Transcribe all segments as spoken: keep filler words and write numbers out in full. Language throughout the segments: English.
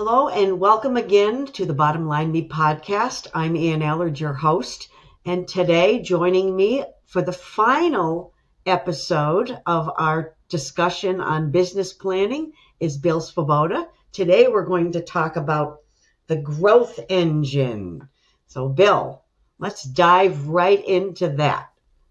Hello and welcome again to the Bottom Line Me podcast. I'm Ann Allard, your host, and today joining me for the final episode of our discussion on business planning is Bill Svoboda. Today we're going to talk about the growth engine. So Bill, let's dive right into that.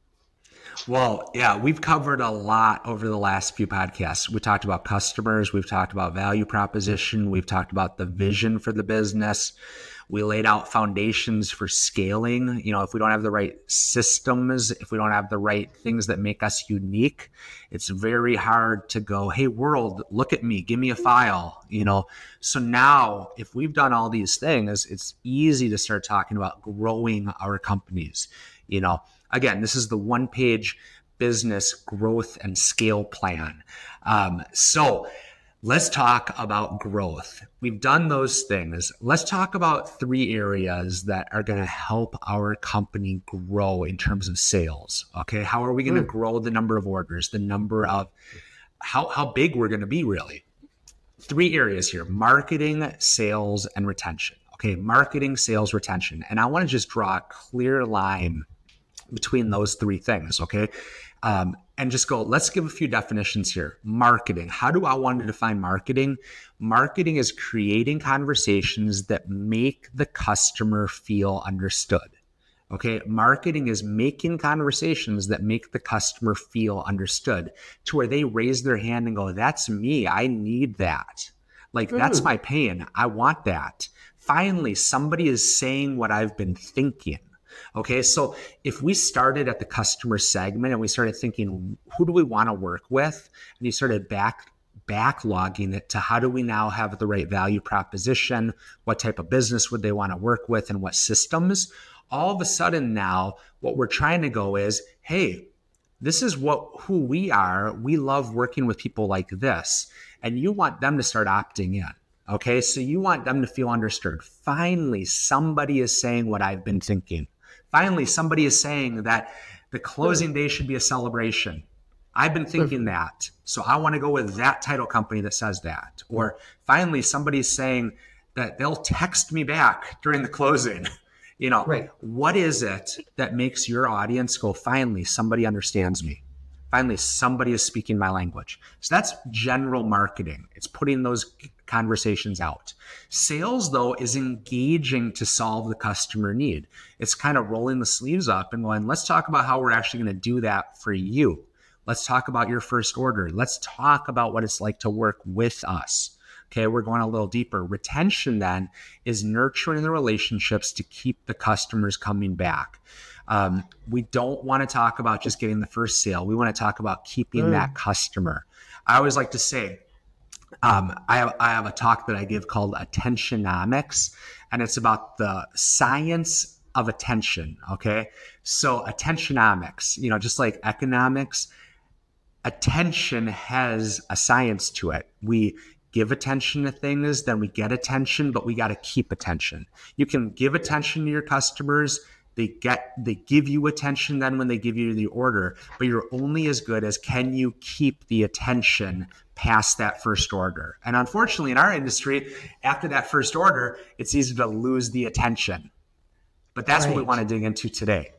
Well, yeah, we've covered a lot over the last few podcasts. We talked about customers. We've talked about value proposition. We've talked about the vision for the business. We laid out foundations for scaling. You know, if we don't have the right systems, if we don't have the right things that make us unique, it's very hard to go, hey, world, look at me, give me a file, you know. So now if we've done all these things, it's easy to start talking about growing our companies, you know. Again, this is the one-page business growth and scale plan. Um, so let's talk about growth. We've done those things. Let's talk about three areas that are going to help our company grow in terms of sales. Okay, how are we going to mm. grow the number of orders, the number of how how big we're going to be really? Three areas here: marketing, sales, and retention. Okay, marketing, sales, retention. And I want to just draw a clear line between those three things, okay? Um, and just go, let's give a few definitions here. Marketing. How do I want to define marketing? Marketing is creating conversations that make the customer feel understood, okay? Marketing is making conversations that make the customer feel understood to where they raise their hand and go, that's me. I need that. Like, mm. that's my pain. I want that. Finally, somebody is saying what I've been thinking. Okay, so if we started at the customer segment and we started thinking, who do we want to work with? And you started back backlogging it to how do we now have the right value proposition? What type of business would they want to work with and what systems? All of a sudden now, what we're trying to go is, hey, this is what who we are. We love working with people like this. And you want them to start opting in. Okay, so you want them to feel understood. Finally, somebody is saying what I've been thinking. Finally, somebody is saying that the closing day should be a celebration. I've been thinking that, so I want to go with that title company that says that. Or finally, somebody's saying that they'll text me back during the closing. You know, right. What is it that makes your audience go, finally, somebody understands me? Finally, somebody is speaking my language. So that's general marketing. It's putting those conversations out. Sales, though, is engaging to solve the customer need. It's kind of rolling the sleeves up and going, let's talk about how we're actually going to do that for you. Let's talk about your first order. Let's talk about what it's like to work with us. Okay, we're going a little deeper. Retention then is nurturing the relationships to keep the customers coming back. Um, we don't want to talk about just getting the first sale. We want to talk about keeping mm. that customer. I always like to say, um, I have, I have a talk that I give called Attentionomics, and it's about the science of attention. Okay. So attentionomics, you know, just like economics, attention has a science to it. We give attention to things, then we get attention, but we got to keep attention. You can give attention to your customers. They get, they give you attention then when they give you the order, but you're only as good as can you keep the attention past that first order. And unfortunately in our industry, after that first order, it's easy to lose the attention. But that's right. What we want to dig into today.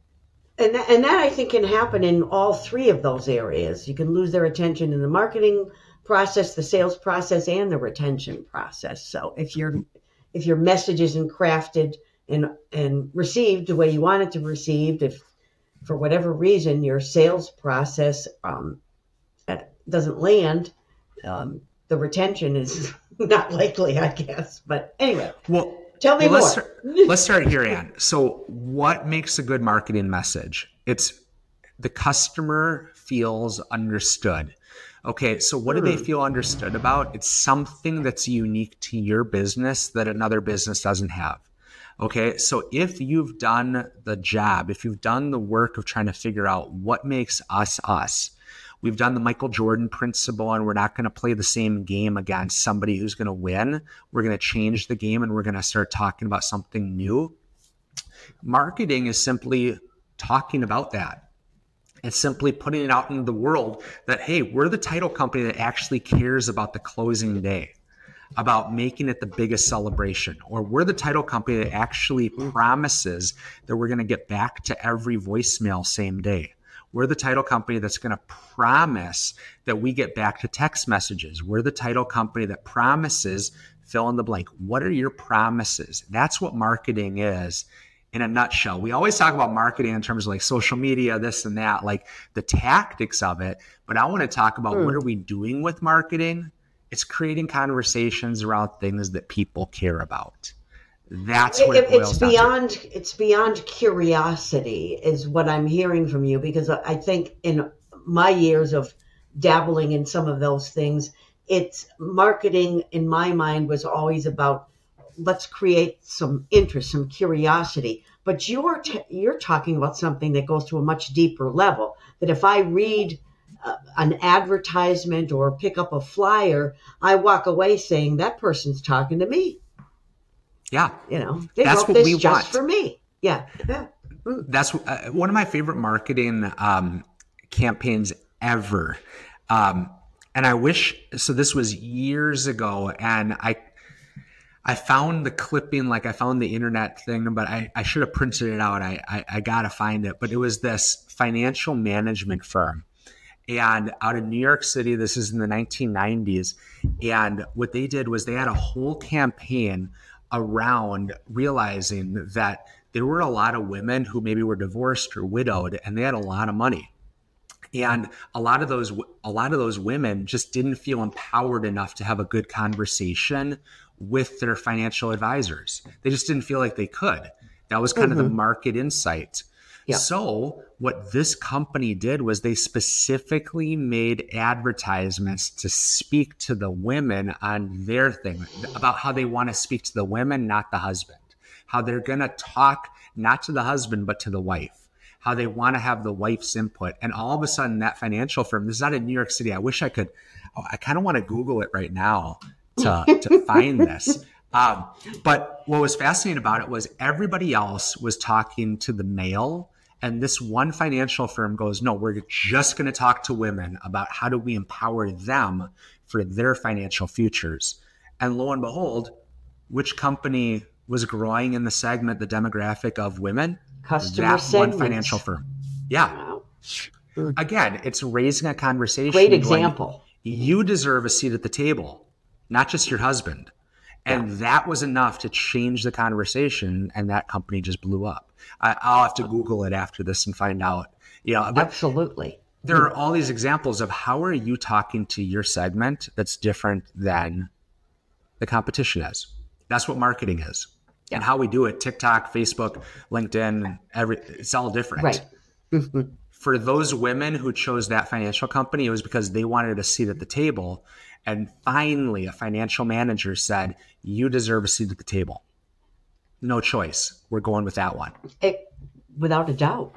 And that, and that I think can happen in all three of those areas. You can lose their attention in the marketing process, the sales process, and the retention process. So if your if your message isn't crafted and and received the way you want it to be received, if for whatever reason your sales process um, doesn't land, um, the retention is not likely, I guess. But anyway, well, tell me well, more. Let's start, let's start here, Ann. So what makes a good marketing message? It's the customer feels understood. Okay, so what do they feel understood about? It's something that's unique to your business that another business doesn't have. Okay, so if you've done the job, if you've done the work of trying to figure out what makes us us, we've done the Michael Jordan principle, and we're not going to play the same game against somebody who's going to win. We're going to change the game, and we're going to start talking about something new. Marketing is simply talking about that. It's simply putting it out into the world that, hey, we're the title company that actually cares about the closing day. about making it the biggest celebration, or we're the title company that actually promises that we're going to get back to every voicemail same day. We're the title company that's going to promise that we get back to text messages. We're the title company that promises, fill in the blank. What are your promises? That's what marketing is in a nutshell. We always talk about marketing in terms of like social media, this and that, like the tactics of it. But I want to talk about mm. what are we doing with marketing? It's creating conversations around things that people care about. That's what it, it boils it's down beyond to. It's beyond curiosity is what I'm hearing from you, because I think in my years of dabbling in some of those things, it's marketing in my mind was always about let's create some interest, some curiosity. But you're t- you're talking about something that goes to a much deeper level. That if I read uh, an advertisement or pick up a flyer, I walk away saying that person's talking to me. Yeah, you know, they that's wrote what this we just want for me. Yeah, yeah. That's uh, one of my favorite marketing um, campaigns ever. Um, and I wish, so this was years ago, and I I found the clipping, like I found the internet thing, but I, I should have printed it out. I, I, I got to find it. But it was this financial management firm. And out of New York City, this is in the nineteen nineties. And what they did was they had a whole campaign around realizing that there were a lot of women who maybe were divorced or widowed, and they had a lot of money. And a lot of those, a lot of those women just didn't feel empowered enough to have a good conversation with their financial advisors. They just didn't feel like they could. That was kind mm-hmm. of the market insight. Yeah. So what this company did was they specifically made advertisements to speak to the women on their thing about how they want to speak to the women, not the husband, how they're going to talk not to the husband, but to the wife, how they want to have the wife's input. And all of a sudden that financial firm, this is not in New York City. I wish I could, oh, I kind of want to Google it right now to, to find this. Um, but what was fascinating about it was everybody else was talking to the male. And this one financial firm goes, no, we're just going to talk to women about how do we empower them for their financial futures. And lo and behold, which company was growing in the segment, the demographic of women? Customer that segments. One financial firm. Yeah. Wow. Again, it's raising a conversation. Great example. Going, you deserve a seat at the table, not just your husband. And yeah. that was enough to change the conversation, and that company just blew up. I, I'll have to Google it after this and find out. You know, absolutely. There are all these examples of how are you talking to your segment that's different than the competition is. That's what marketing is. Yeah. And how we do it, TikTok, Facebook, LinkedIn, every it's all different. Right. Mm-hmm. For those women who chose that financial company, it was because they wanted a seat at the table. And finally, a financial manager said, you deserve a seat at the table. No choice. We're going with that one. It, without a doubt.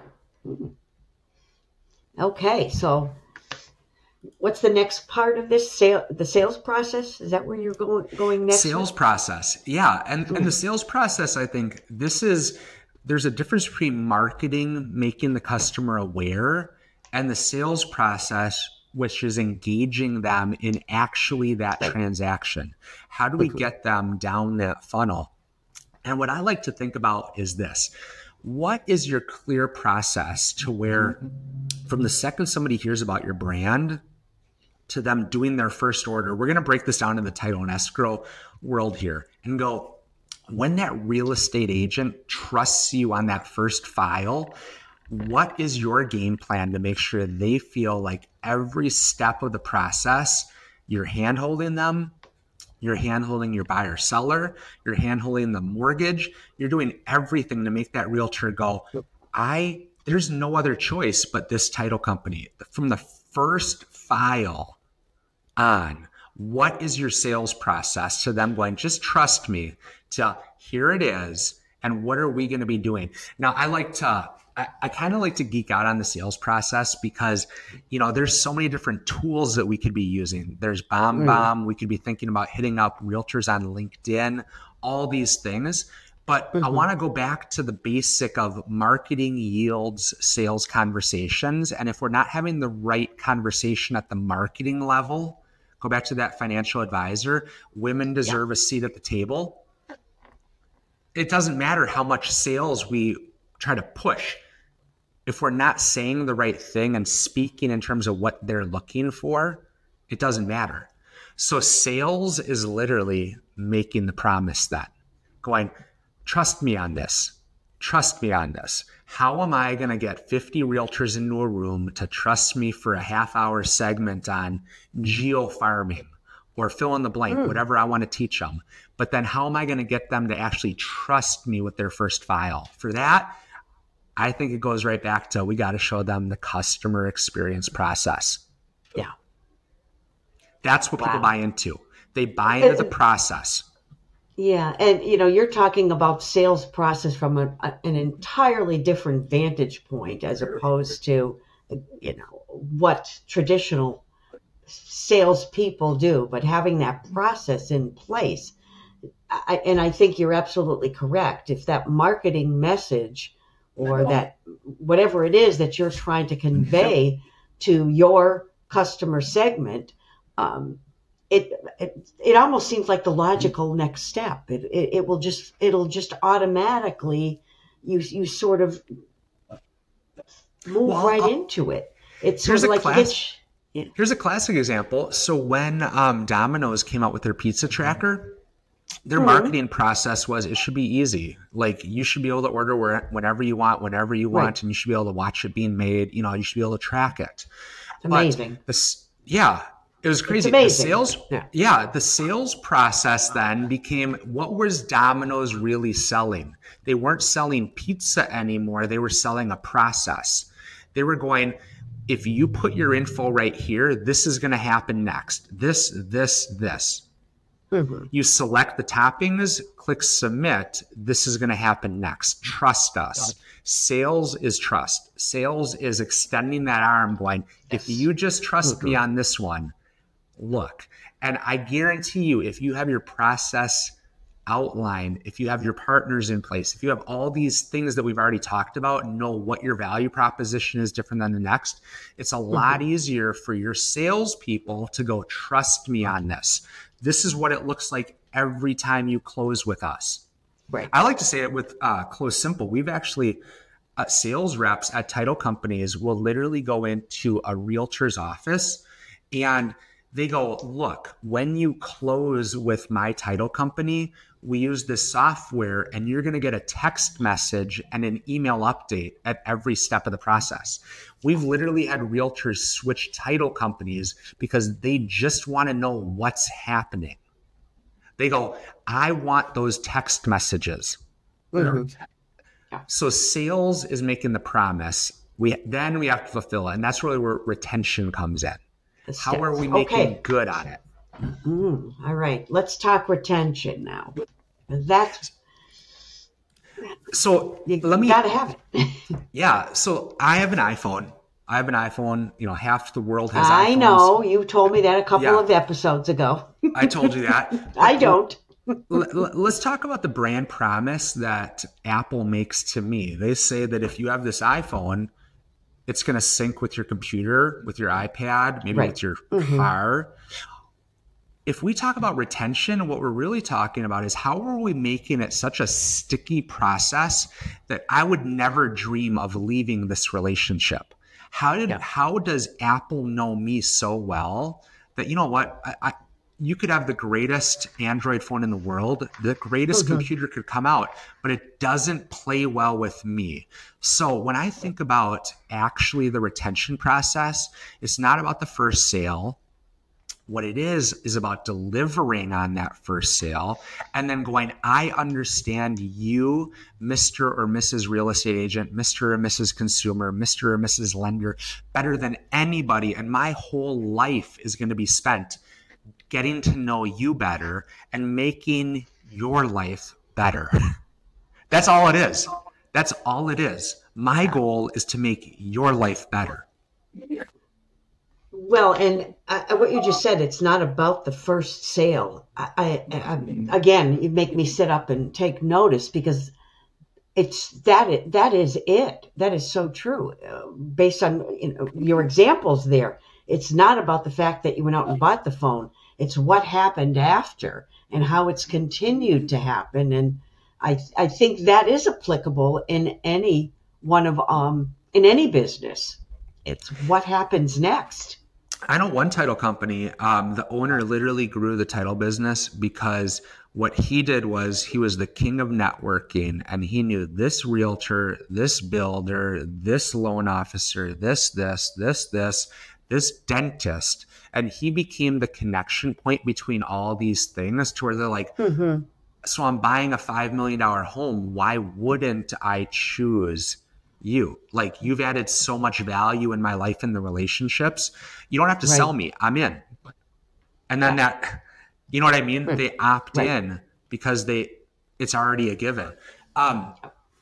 Okay, so what's the next part of this? Sale, the sales process? Is that where you're going going next? Sales process, yeah. And, mm. and the sales process, I think this is, there's a difference between marketing, making the customer aware, and the sales process, which is engaging them in actually that transaction. How do we get them down that funnel? And what I like to think about is this. What is your clear process to where from the second somebody hears about your brand to them doing their first order, we're going to break this down in the title and escrow world here and go, when that real estate agent trusts you on that first file, what is your game plan to make sure they feel like every step of the process, you're hand-holding them, you're hand-holding your buyer seller, you're hand-holding the mortgage, you're doing everything to make that realtor go, I, there's no other choice but this title company. From the first file on, what is your sales process to them going, just trust me, to here it is, and what are we going to be doing? Now, I like to, I, I kind of like to geek out on the sales process because, you know, there's so many different tools that we could be using. There's BombBomb. Mm. We could be thinking about hitting up realtors on LinkedIn, all these things. But mm-hmm. I want to go back to the basic of marketing yields sales conversations. And if we're not having the right conversation at the marketing level, Go back to that financial advisor. Women deserve Yeah. a seat at the table. It doesn't matter how much sales we try to push. If we're not saying the right thing and speaking in terms of what they're looking for, it doesn't matter. So sales is literally making the promise then, going, trust me on this. Trust me on this. How am I going to get fifty realtors into a room to trust me for a half hour segment on geo farming or fill in the blank, Mm. whatever I want to teach them? But then how am I going to get them to actually trust me with their first file? For that, I think it goes right back to we got to show them the customer experience process. Yeah. That's what Wow. people buy into. They buy into the process. Yeah, and you know, you're talking about sales process from a, a- an entirely different vantage point as opposed to, you know, what traditional salespeople do. But having that process in place, I, and I think you're absolutely correct. If that marketing message or that whatever it is that you're trying to convey to your customer segment, um, it, it it almost seems like the logical next step. It, it it will just it'll just automatically you you sort of move Well, right I'll- into it. It's Here's sort a of like class- you get, Here's a classic example. So when um, Domino's came out with their pizza tracker, their Mhm. marketing process was it should be easy. Like you should be able to order where, whenever you want, whenever you want, Right. and you should be able to watch it being made. You know, you should be able to track it. it's amazing. But this, yeah, it was crazy. amazing. The sales, Yeah. yeah, the sales process then became what was Domino's really selling? They weren't selling pizza anymore. They were selling a process. They were going, if you put your info right here, this is going to happen next. This, this, this. Mhm. You select the toppings, click submit. This is going to happen next. Trust us. Sales is trust. Sales is extending that arm going, if you just trust me on this one, look. And I guarantee you, if you have your process outlined, if you have your partners in place, if you have all these things that we've already talked about and know what your value proposition is different than the next, it's a lot easier for your salespeople to go, trust me on this. This is what it looks like every time you close with us. Right. I like to say it with uh, Close Simple. We've actually, uh, sales reps at title companies will literally go into a realtor's office and they go, look, when you close with my title company, we use this software and you're going to get a text message and an email update at every step of the process. We've literally had realtors switch title companies because they just want to know what's happening. They go, I want those text messages. Mhm. So sales is making the promise. We then we have to fulfill it. And that's really where retention comes in. The How are steps. we making Okay. good on it? Mm, all right. Let's talk retention now. That's So you let me, gotta have it. yeah. So I have an iPhone. I have an iPhone. You know, half the world has I iPhones. know you told me that a couple Yeah. of episodes ago. I told you that. I don't. L- l- Let's talk about the brand promise that Apple makes to me. They say that if you have this iPhone, it's going to sync with your computer, with your iPad, maybe Right. with your Mhm. car. If we talk about retention, what we're really talking about is how are we making it such a sticky process that I would never dream of leaving this relationship? How did Yeah. how does Apple know me so well that, you know what, I, I, you could have the greatest Android phone in the world, the greatest Mhm. computer could come out, but it doesn't play well with me. So when I think about actually the retention process, it's not about the first sale. What it is, is about delivering on that first sale and then going, I understand you, Mister or Missus Real Estate Agent, Mister or Missus Consumer, Mister or Missus Lender, better than anybody. And my whole life is going to be spent getting to know you better and making your life better. That's all it is. That's all it is. My goal is to make your life better. Well, and I, what you just said, it's not about the first sale. I, I, I, again, you make me sit up and take notice because it's that it, that is it. That is so true. Uh, based on you know, your examples there, it's not about the fact that you went out and bought the phone. It's what happened after and how it's continued to happen. And I I think that is applicable in any one of um in any business. It's what happens next. I know one title company, um, the owner literally grew the title business because what he did was he was the king of networking, and he knew this realtor, this builder, this loan officer, this, this, this, this, this dentist. And he became the connection point between all these things to where they're like, Mm-hmm. so I'm buying a five million dollars home. Why wouldn't I choose you? Like, you've added so much value in my life and the relationships. You don't have to Right. sell me. I'm in. And then that, you know what I mean? Right. They opt Right. in because they, it's already a given. Um,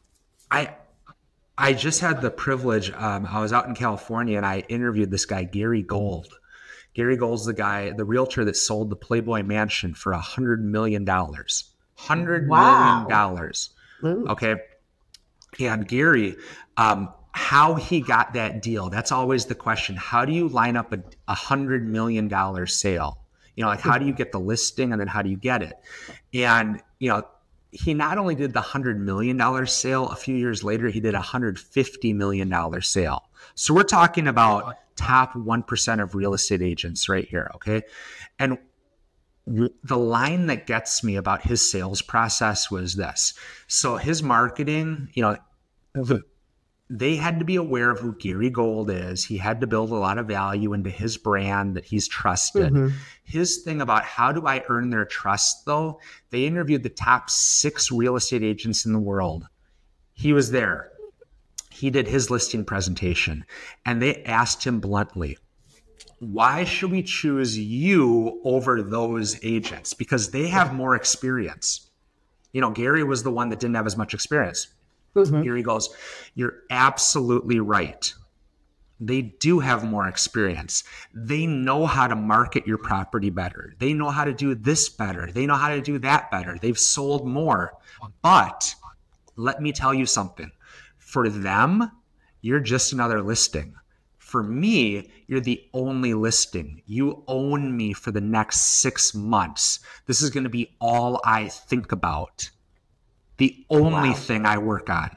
I, I just had the privilege. Um, I was out in California and I interviewed this guy, Gary Gold. Gary Gold's the guy, the realtor that sold the Playboy Mansion for a hundred million dollars. Hundred Wow. million dollars. Ooh. Okay. And Gary, um, how he got that deal, that's always the question. How do you line up a, a hundred million dollar sale? You know, like how do you get the listing and then how do you get it? And, you know, he not only did the hundred million dollar sale, a few years later, he did a hundred fifty million dollar sale. So we're talking about top one percent of real estate agents right here. Okay. And the line that gets me about his sales process was this. So his marketing, you know, they had to be aware of who Gary Gold is. He had to build a lot of value into his brand that he's trusted. Mm-hmm. His thing about how do I earn their trust, though, they interviewed the top six real estate agents in the world. He was there. He did his listing presentation, and they asked him bluntly, why should we choose you over those agents? Because they have more experience. You know, Gary was the one that didn't have as much experience. Mm-hmm. Gary goes, you're absolutely right. They do have more experience. They know how to market your property better. They know how to do this better. They know how to do that better. They've sold more. But let me tell you something. For them, you're just another listing. For me, you're the only listing. You own me for the next six months. This is going to be all I think about. The only Wow. thing I work on.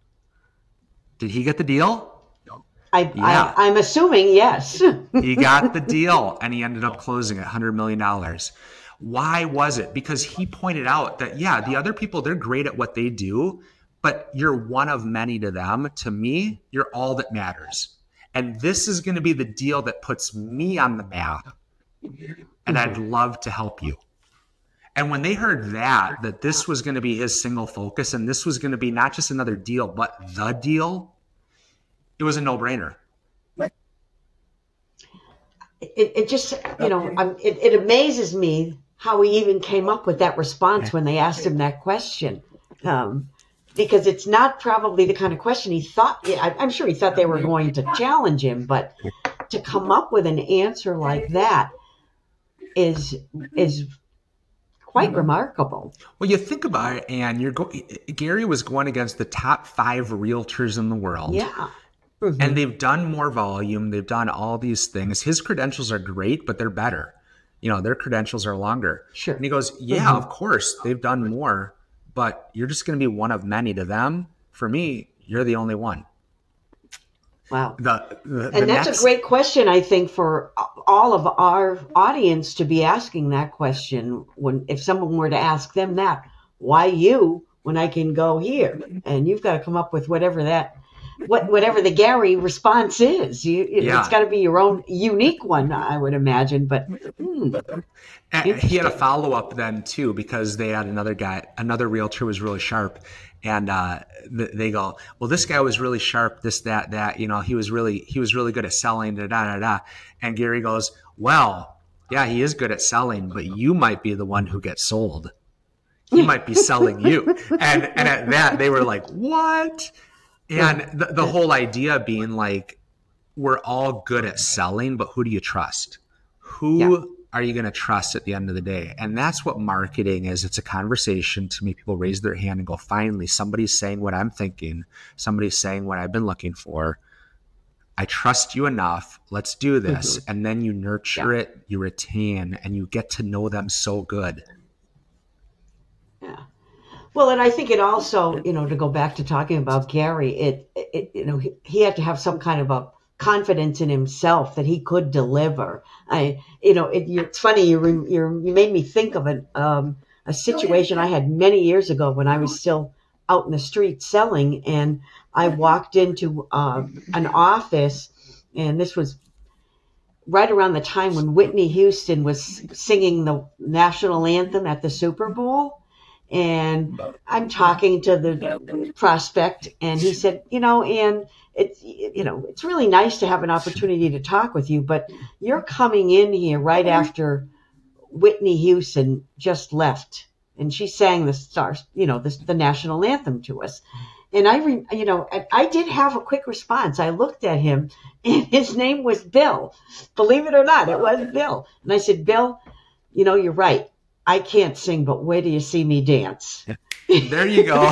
Did he get the deal? I, Yeah. I, I'm assuming yes. He got the deal, and he ended up closing at one hundred million dollars. Why was it? Because he pointed out that, yeah, the other people, they're great at what they do, but you're one of many to them. To me, you're all that matters. And this is going to be the deal that puts me on the map. And I'd love to help you. And when they heard that, that this was going to be his single focus, and this was going to be not just another deal, but the deal, it was a no-brainer. It, it just, you know, um, it, it amazes me how he even came up with that response when they asked him that question. Um, because it's not probably the kind of question he thought, I, I'm sure he thought they were going to challenge him, but to come up with an answer like that is is quite remarkable. Well, you think about it, and you're go- Gary was going against the top five realtors in the world. Yeah. Mm-hmm. And they've done more volume. They've done all these things. His credentials are great, but they're better. You know, their credentials are longer. Sure. And he goes, yeah, Mm-hmm. of course, they've done more, but you're just going to be one of many to them. For me, you're the only one. Wow. The, the, And the that's next, a great question, I think, for all of our audience to be asking that question. When if someone were to ask them that, why you when I can go here? And you've got to come up with whatever that, what whatever the Gary response is. You, you know, Yeah. It's got to be your own unique one, I would imagine. But hmm, And he had a Interesting. follow-up then too, because they had another guy, another realtor was really sharp. And uh, th- they go, well, this guy was really sharp, this, that, that, you know, he was really, he was really good at selling, da, da, da, da. And Gary goes, well, yeah, he is good at selling, but you might be the one who gets sold. He might be selling you. And, and at that, they were like, what? And the, the whole idea being like, we're all good at selling, but who do you trust? Who Yeah. are you going to trust at the end of the day? And that's what marketing is. It's a conversation to make people raise their hand and go, finally, somebody's saying what I'm thinking. Somebody's saying what I've been looking for. I trust you enough. Let's do this. Mm-hmm. And then you nurture yeah. it, you retain, and you get to know them so good. Yeah. Well, and I think it also, you know, to go back to talking about Gary, it, it you know, he, he had to have some kind of a confidence in himself that he could deliver. I, you know, it, it's funny. You re, you you made me think of an, um, a situation I had many years ago when I was still out in the street selling, and I walked into uh, an office, and this was right around the time when Whitney Houston was singing the national anthem at the Super Bowl. And I'm talking to the prospect, and he said, you know, Ann, it's, you know, it's really nice to have an opportunity to talk with you, but you're coming in here right after Whitney Houston just left, and she sang the stars, you know, the, the national anthem to us. And I, re, you know, I, I did have a quick response. I looked at him, and his name was Bill. Believe it or not, it was Bill. And I said, Bill, you know, you're right. I can't sing, but where do you see me dance? There you go.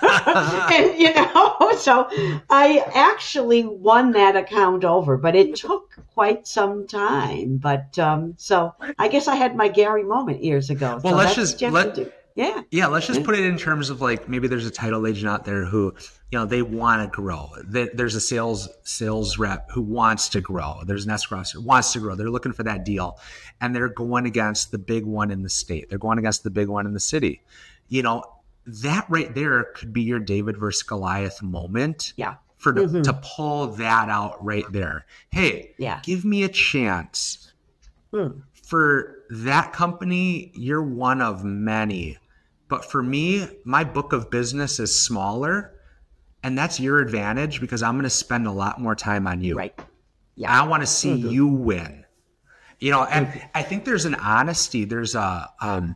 And, you know, so I actually won that account over, but it took quite some time. But um, so I guess I had my Gary moment years ago. Well, so let's just let, yeah, yeah. Let's just put it in terms of like maybe there's a title agent out there who, you know, they want to grow. There's a sales sales rep who wants to grow. There's an escrow who wants to grow. They're looking for that deal, and they're going against the big one in the state. They're going against the big one in the city. You know, that right there could be your David versus Goliath moment. Yeah. For mm-hmm. to pull that out right there. Hey, yeah. give me a chance. Hmm. For that company, you're one of many. But for me, my book of business is smaller, and that's your advantage because I'm going to spend a lot more time on you. Right. Yeah. I want to see mm-hmm. you win. You know, and mm-hmm. I think there's an honesty. There's a, um,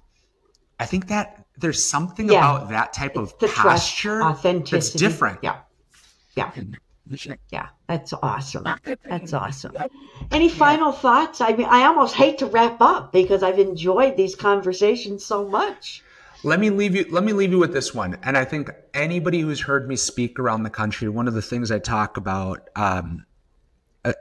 I think that there's something yeah. about that type of the posture trust, authenticity. That's different. Yeah. Yeah. Yeah. That's awesome. That's awesome. Any final yeah. thoughts? I mean, I almost hate to wrap up because I've enjoyed these conversations so much. Let me leave you. Let me leave you with this one. And I think anybody who's heard me speak around the country, one of the things I talk about, um, I,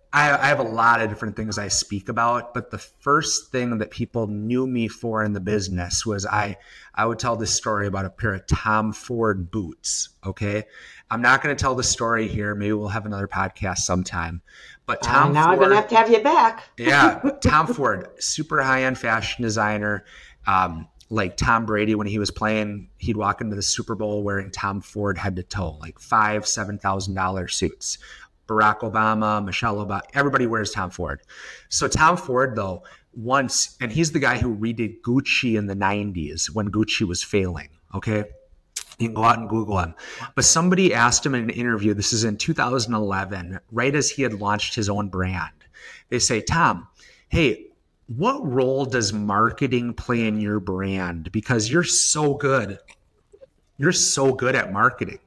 I have a lot of different things I speak about, but the first thing that people knew me for in the business was I, I would tell this story about a pair of Tom Ford boots. Okay. I'm not going to tell the story here. Maybe we'll have another podcast sometime, but Tom uh, now Ford, I'm going to have to have you back. Yeah. Tom Ford, super high-end fashion designer. Um, Like Tom Brady, when he was playing, he'd walk into the Super Bowl wearing Tom Ford head to toe, like five, seven thousand dollar suits. Barack Obama, Michelle Obama, everybody wears Tom Ford. So Tom Ford, though, once, and he's the guy who redid Gucci in the nineties when Gucci was failing. Okay, you can go out and Google him. But somebody asked him in an interview. This is in two thousand eleven, right as he had launched his own brand. They say, Tom, hey, what role does marketing play in your brand? Because you're so good. You're so good at marketing.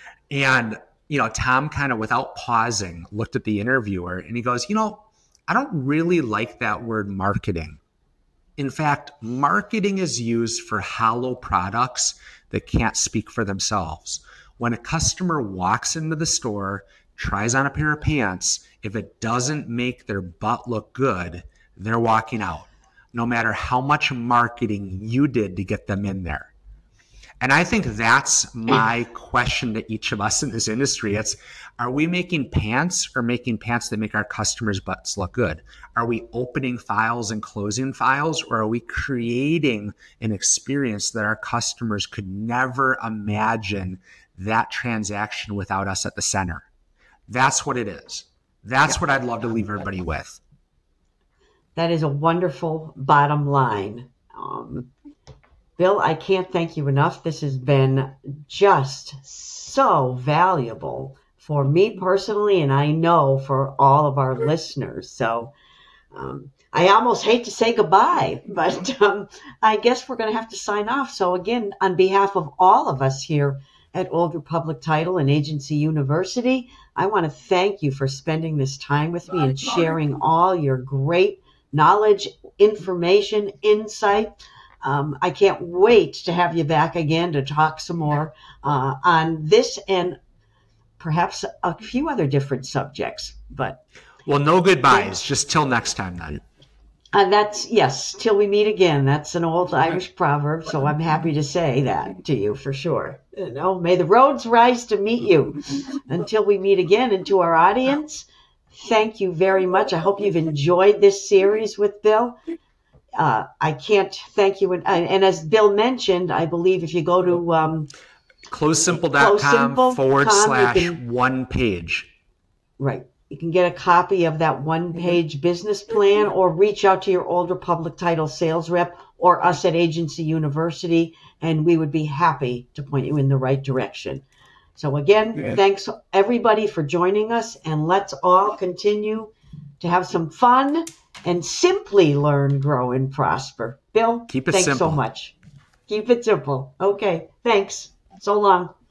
And, you know, Tom kind of without pausing looked at the interviewer and he goes, you know, I don't really like that word marketing. In fact, marketing is used for hollow products that can't speak for themselves. When a customer walks into the store, tries on a pair of pants, if it doesn't make their butt look good, they're walking out, no matter how much marketing you did to get them in there. And I think that's my question to each of us in this industry. It's, are we making pants or making pants that make our customers' butts look good? Are we opening files and closing files, or are we creating an experience that our customers could never imagine that transaction without us at the center? That's what it is. That's yeah. what I'd love to leave everybody with. That is a wonderful bottom line. Um, Bill, I can't thank you enough. This has been just so valuable for me personally, and I know for all of our listeners. So um, I almost hate to say goodbye, but um, I guess we're going to have to sign off. So again, on behalf of all of us here at Old Republic Title and Agency University, I want to thank you for spending this time with me and sharing all your great knowledge, information, insight. Um, I can't wait to have you back again to talk some more uh, on this and perhaps a few other different subjects. But well, no goodbyes. Just till next time then. And that's, yes, till we meet again. That's an old Irish proverb, so I'm happy to say that to you for sure. You know, may the roads rise to meet you. Until we meet again, and to our audience, thank you very much. I hope you've enjoyed this series with Bill. Uh, I can't thank you. And, and as Bill mentioned, I believe if you go to um, closesimple.com forward com, slash can, one page. Right. You can get a copy of that one-page business plan or reach out to your Old Republic Title sales rep or us at Agency University, and we would be happy to point you in the right direction. So again, yeah. Thanks everybody for joining us, and let's all continue to have some fun and simply learn, grow, and prosper. Bill, Keep it thanks simple. so much. Keep it simple. Okay, thanks. So long.